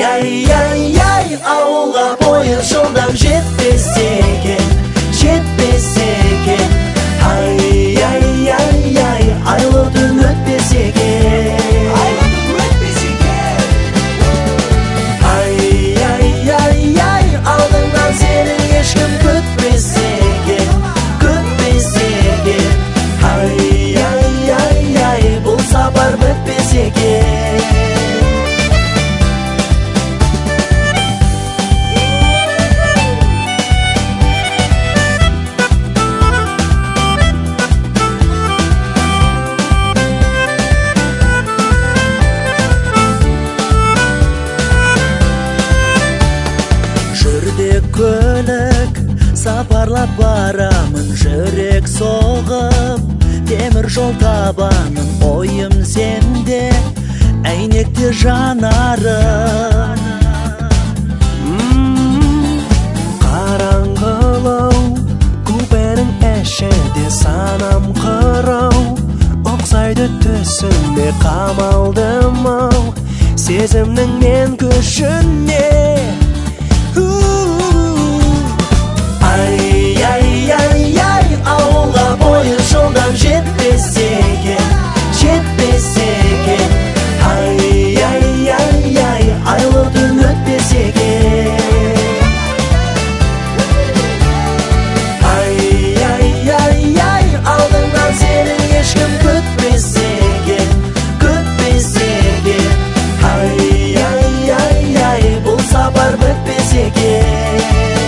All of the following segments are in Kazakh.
Ай-яй-яй-яй, ауылға пойыз жылдам жетпес екен, жетпес екен. Ай-яй-яй-яй, айлы түн өтпес екен, айлы түн өтпес екен. Ай-яй-яй-яй, алдыңнан сені ешкім күтпес екен, күтпес екен. Ай-яй-яй-яй, бұл сапар бітпес екен. Көлік сапарлап барамын, жүрек соғып, темір жол табамын. Ойым сенде, әйнекте жанарым. Қараңғылау, купенің әшеде санам қырау, ұқсайды түсіме қамалдым-ау, сезімнің мен күшіне. Ай-яй-яй-яй, ауылға пойыз жолдан жетпес екен, жетпес екен. Ай-яй-яй-яй, айлы түн өтпес екен. Ай-яй-яй-яй, алдыңнан сені ешкім күтпес екен, күтпес екен. Ай-яй-яй-яй, бұл сапар бітпес екен.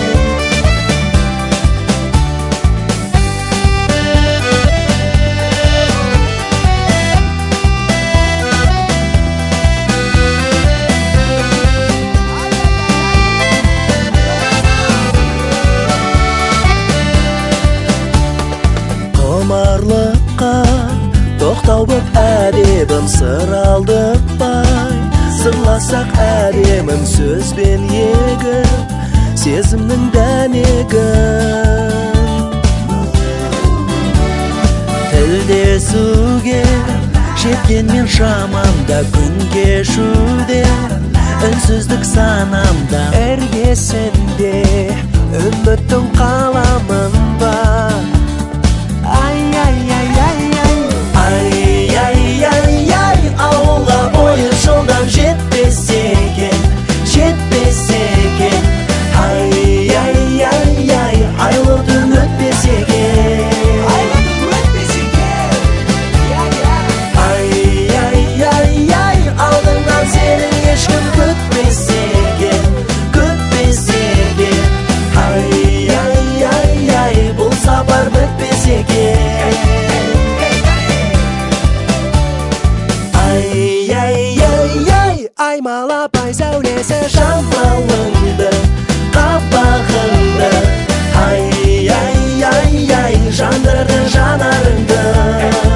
Құмарлыққа тоқтау боп әдебім, сыр алдықпай сырласақ әдемім, сөзбен егіп сезімнің дәнегін. Тілдесуге жеткенмен шамамда, күн кешуде үнсіздік санамда. Іргесінде үміттің қаламын ба. Ай-яй-яй-яй, ауылға пойыз жолдан жетпес екен, жетпес екен. Ай-яй-яй-яй, айлы түн өтпес екен, айлы түн өтпес екен. Ай-яй-яй-яй, алдыңнан сені ешкім күтпес екен, күтпес екен. Ай-яй-яй-яй, бұл сапар бітпес екен. Ай-яй-яй-яй, Аймалапай сәулесі жамалыңды, қабағыңды. Ай-яй-яй-яй, жандырды жанарыңды.